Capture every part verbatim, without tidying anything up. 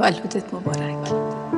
تولدت مبارک.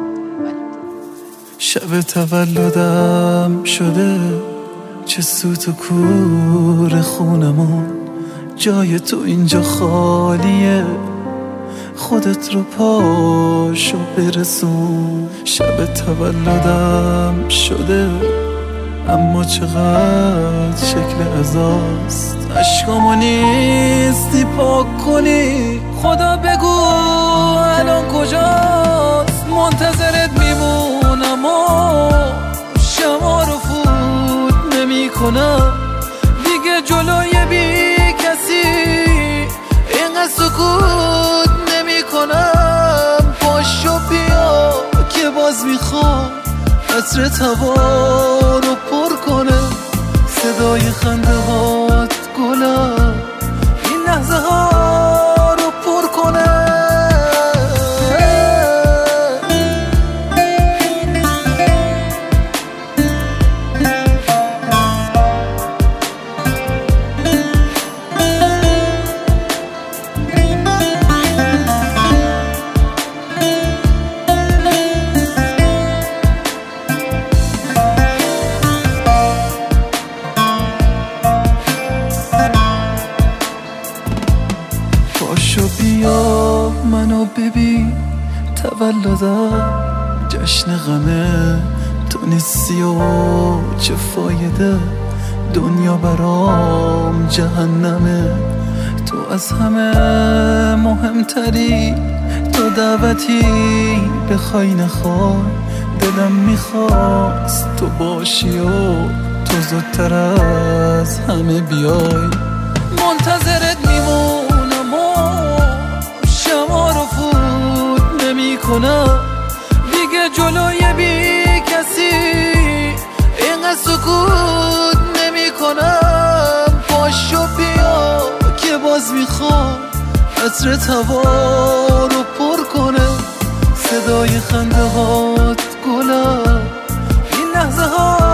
شب تولدم شده، چه سوت و کور خونمون، جای تو اینجا خالیه، خودت رو پاشو برسون. شب تولدم شده، اما چقدر شکل عزاست، عشقامو نیستی پاک کنی. خدا بگو الان کجاست، منتظرت میمونم و شما رو فوت نمی کنم دیگه، جلوی بی کسی اینقدر سکوت نمی کنم. پاشو بیا که باز میخوام عطر هوا رو پر کنه، صدای خنده هات گلم این لحظه ها رو پر کنه. پاشو بیا منو ببین، تولدم جشن غمه، تو نیستی و چه فایده، دنیا برام جهنمه. تو از همه مهمتری، تو دعوتی بخوای نخوای، دلم میخواست تو باشی و تو زودتر از همه بیای. منتظرت میمونم و شما رو فوت نمی کنم دیگه، جلوی بی کسی اینقدر سکوت نمی کنم. پاشو بیا که باز میخوام عطر هوا رو پر کنه، صدای خنده هات گلم این لحظه ها